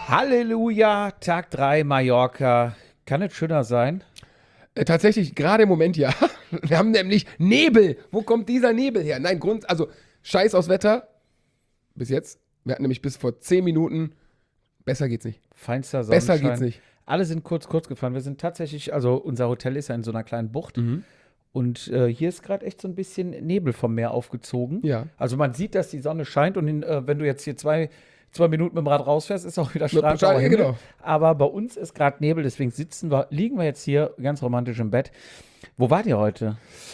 Halleluja, Tag 3 Mallorca. Kann es schöner sein? Tatsächlich, gerade im Moment ja. Wir haben nämlich Nebel. Wo kommt dieser Nebel her? Nein, also scheiß aufs Wetter. Bis jetzt. Wir hatten nämlich bis vor 10 Minuten. Besser geht's nicht. Feinster Sonnenschein. Besser geht's nicht. Alle sind kurz gefahren. Wir sind tatsächlich, also unser Hotel ist ja in so einer kleinen Bucht. Und hier ist gerade echt so ein bisschen Nebel vom Meer aufgezogen. Ja. Also man sieht, dass die Sonne scheint und wenn du jetzt hier zwei Minuten mit dem Rad rausfährst, ist auch wieder Ja, strahlender Himmel. genau. Aber bei uns ist gerade Nebel, deswegen liegen wir jetzt hier ganz romantisch im Bett. Wo wart ihr heute?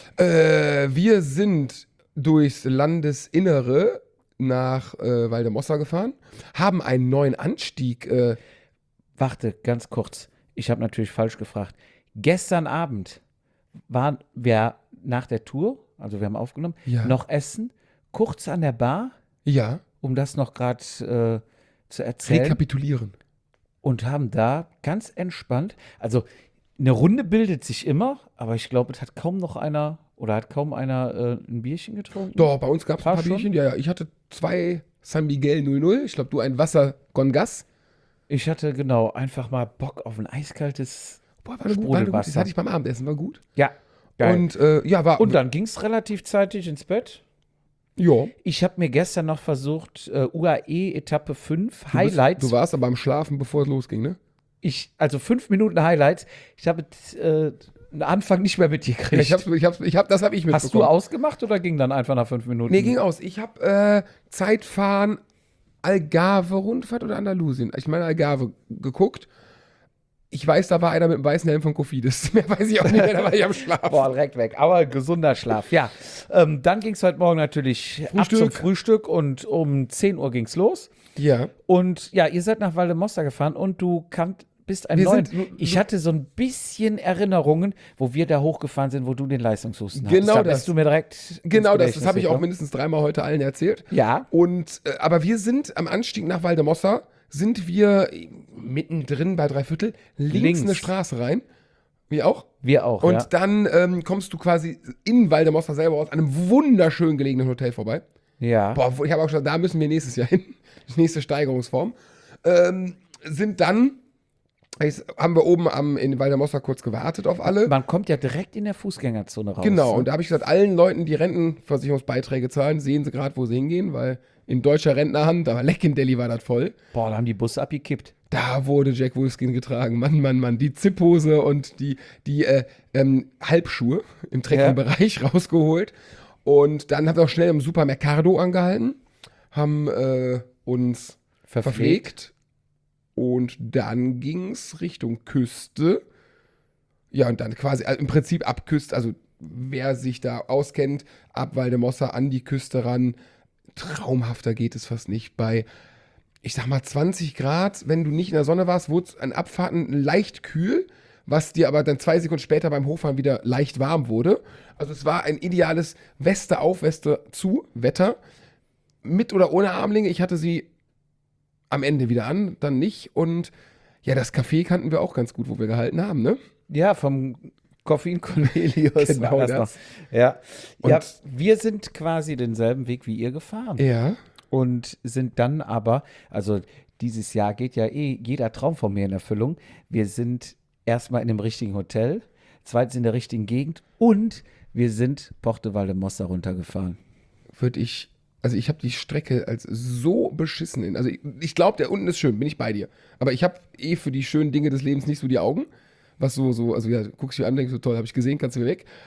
Wir sind durchs Landesinnere nach Valdemossa gefahren, haben einen neuen Anstieg. Warte, ganz kurz. Ich habe natürlich falsch gefragt. Gestern Abend waren wir nach der Tour, also wir haben aufgenommen, Ja. noch essen, kurz an der Bar, Ja, um das noch gerade zu erzählen. rekapitulieren. Und haben da ganz entspannt, also eine Runde bildet sich immer, aber ich glaube, es hat kaum einer ein Bierchen getrunken. Doch, bei uns gab es ein War paar schon? Bierchen. Ja, ich hatte 2 San Miguel 00. Ich glaube, du ein Wasser con Gas. Ich hatte genau einfach mal Bock auf ein eiskaltes Boah, war gut. Das Sprudelwasser. hatte ich beim Abendessen, war gut. Ja, geil. Und ja, war. Und dann ging es relativ zeitig ins Bett. ja. Ich habe mir gestern noch versucht, UAE Etappe 5 Highlights. Du warst aber am Schlafen, bevor es losging, ne? Also 5 Minuten Highlights. Ich habe einen Anfang nicht mehr mitgekriegt. Das habe ich mitbekommen. Hast du ausgemacht oder ging dann einfach nach 5 Minuten? Nee, ging aus. Ich habe Zeitfahren Algarve-Rundfahrt oder Andalusien? Ich meine Algarve geguckt. Ich weiß, da war einer mit dem weißen Helm von Kofidis. Mehr weiß ich auch nicht mehr, da war ich am Schlafen. Boah, direkt weg. Aber gesunder Schlaf. Ja, dann ging es heute Morgen natürlich ab Frühstück. zum Frühstück und um 10 Uhr ging es los. Ja. Und ja, ihr seid nach Valdemossa gefahren und du bist ein Wir neuen. sind- Ich hatte so ein bisschen Erinnerungen, wo wir da hochgefahren sind, wo du den Leistungshusten Genau hattest. Da das. bist du mir direkt Genau, ins das Gedächtnis habe ich auch gekommen. mindestens 3-mal heute allen erzählt. Ja. Und, aber wir sind am Anstieg nach Valdemossa, sind wir mittendrin bei 3/4 links eine Straße rein. Wie auch? Wir auch, Und ja. dann kommst du quasi in Valdemossa selber aus einem wunderschön gelegenen Hotel vorbei. Ja. Boah, ich habe auch schon, da müssen wir nächstes Jahr hin. Die nächste Steigerungsform. Sind dann, haben wir oben in Valdemossa kurz gewartet auf alle. Man kommt ja direkt in der Fußgängerzone raus. Genau, ne? und da habe ich gesagt, allen Leuten, die Rentenversicherungsbeiträge zahlen, sehen sie gerade, wo sie hingehen, weil in deutscher Rentnerhand, aber Leck in Delhi war das voll. Boah, da haben die Busse abgekippt. Da wurde Jack Wolfskin getragen. Mann, Mann, Mann. Die Zipphose und die Halbschuhe im Trekkingbereich rausgeholt. Und dann haben wir auch schnell im Supermercado angehalten, haben uns verpflegt. Und dann ging es Richtung Küste. Ja, und dann quasi im Prinzip ab Küste, also wer sich da auskennt, ab Valdemossa an die Küste ran. Traumhafter geht es fast nicht. Bei, ich sag mal, 20 Grad, wenn du nicht in der Sonne warst, wurde es an Abfahrten leicht kühl, was dir aber dann 2 Sekunden später beim Hochfahren wieder leicht warm wurde. Also es war ein ideales Weste auf, Weste zu Wetter. Mit oder ohne Armlinge. Ich hatte sie am Ende wieder an, dann nicht. Und ja, das Café kannten wir auch ganz gut, wo wir gehalten haben, ne? Ja, vom Koffein Cornelius. Genau war das. noch. Ja. Und- Ja, wir sind quasi denselben Weg wie ihr gefahren. Ja. Und sind dann aber, also dieses Jahr geht ja jeder Traum von mir in Erfüllung. Wir sind erstmal in dem richtigen Hotel, zweitens in der richtigen Gegend und wir sind Porto Valdemossa runtergefahren. Also ich habe die Strecke als so beschissen also ich glaube, der unten ist schön, bin ich bei dir. Aber ich habe für die schönen Dinge des Lebens nicht so die Augen. Was also ja, guckst du dir an, denkst so toll, habe ich gesehen, kannst du mir weg.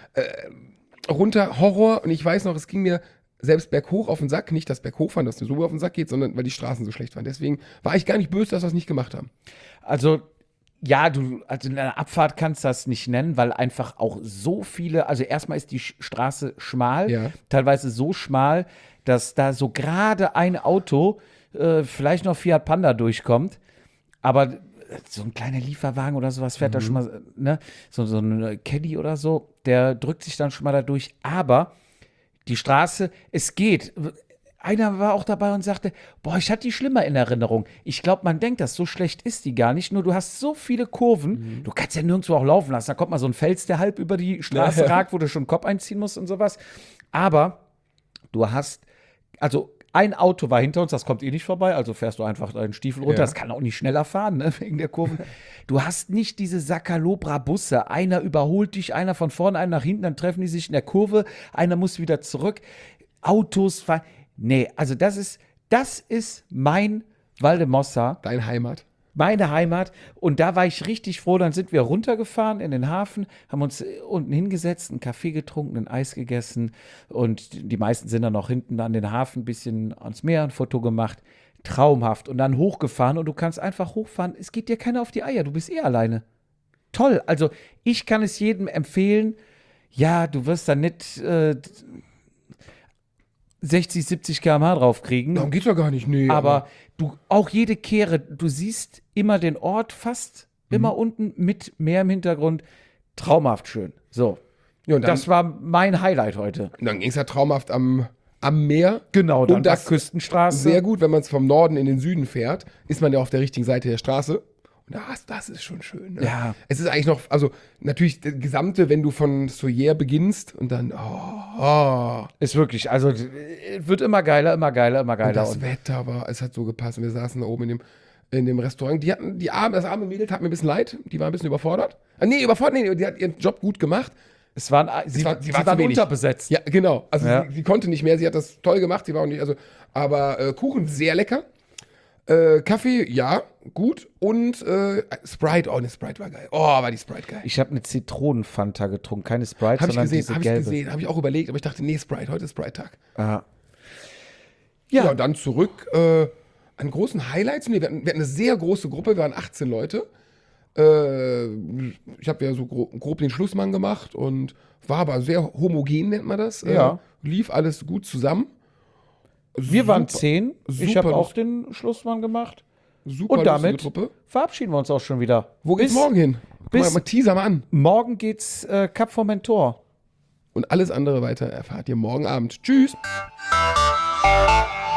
Runter, Horror. Und ich weiß noch, es ging mir selbst berghoch auf den Sack. Nicht das Berghochfahren, dass mir so auf den Sack geht, sondern weil die Straßen so schlecht waren. Deswegen war ich gar nicht böse, dass wir es nicht gemacht haben. Also, ja, also in einer Abfahrt kannst du das nicht nennen, weil einfach auch so viele, also erstmal ist die Straße schmal, Ja. teilweise so schmal, dass da so gerade ein Auto, vielleicht noch Fiat Panda durchkommt, aber so ein kleiner Lieferwagen oder sowas fährt da schon mal, ne, so ein Caddy oder so, der drückt sich dann schon mal da durch, aber die Straße, es geht. Einer war auch dabei und sagte, boah, ich hatte die schlimmer in Erinnerung. Ich glaube, man denkt, das so schlecht ist die gar nicht. Nur du hast so viele Kurven. Du kannst ja nirgendwo auch laufen lassen. Da kommt mal so ein Fels, der halb über die Straße ragt, wo du schon den Kopf einziehen musst und sowas. Aber du hast, also ein Auto war hinter uns, das kommt eh nicht vorbei, also fährst du einfach deinen Stiefel runter, Ja. das kann auch nicht schneller fahren, ne, wegen der Kurven. Du hast nicht diese Sakalobra-Busse, einer überholt dich, einer von vorne, einer nach hinten, dann treffen die sich in der Kurve, einer muss wieder zurück, Autos fahren, nee, also das ist mein Valdemossa, Dein Heimat. meine Heimat. Und da war ich richtig froh. Dann sind wir runtergefahren in den Hafen, haben uns unten hingesetzt, einen Kaffee getrunken, ein Eis gegessen. Und die meisten sind dann noch hinten an den Hafen, ein bisschen ans Meer, ein Foto gemacht. Traumhaft. Und dann hochgefahren. Und du kannst einfach hochfahren. Es geht dir keiner auf die Eier. Du bist eh alleine. Toll. Also, ich kann es jedem empfehlen. Ja, du wirst dann nicht 60, 70 km/h draufkriegen. Darum geht's doch gar nicht, nee. Aber du, auch jede Kehre, du siehst immer den Ort fast immer unten mit Meer im Hintergrund. Traumhaft schön. So. ja, und dann, Das war mein Highlight heute. dann ging es ja traumhaft am Meer. Genau, dann Und das Küstenstraße. Sehr gut, wenn man es vom Norden in den Süden fährt, ist man ja auf der richtigen Seite der Straße. Und das ist schon schön. Ne? Ja. Es ist eigentlich noch, also natürlich das Gesamte, wenn du von Soyer beginnst und dann, Ist wirklich, also wird immer geiler, immer geiler, immer und geiler. das Wetter war, es hat so gepasst. Und wir saßen da oben in dem Restaurant. Das arme Mädel tat mir ein bisschen leid. Die war ein bisschen überfordert. Die hat ihren Job gut gemacht. sie war zu waren wenig. unterbesetzt. Ja, genau. Also Ja. sie konnte nicht mehr, sie hat das toll gemacht, sie war auch nicht, also, aber Kuchen sehr lecker. Kaffee, ja, gut. Und Sprite, eine Sprite war geil. Oh, war die Sprite geil. Ich habe eine Zitronenfanta getrunken, keine Sprite, Habe ich sondern gesehen, diese gelbe. habe ich auch überlegt, aber ich dachte, nee, Sprite, heute ist Sprite-Tag. Ah. Ja, und dann zurück an großen Highlights. Nee, wir hatten eine sehr große Gruppe, wir waren 18 Leute. Ich habe ja so grob den Schlussmann gemacht und war aber sehr homogen, nennt man das. Ja. Lief alles gut zusammen. Wir waren Super- 10. Ich super habe auch lust- den Schlussmann gemacht. Super Und lustige damit Truppe. verabschieden wir uns auch schon wieder. Wo geht's morgen hin? bis- Mal teaser mal an. Morgen geht's Cap Formentor. Und alles andere weiter erfahrt ihr morgen Abend. Tschüss.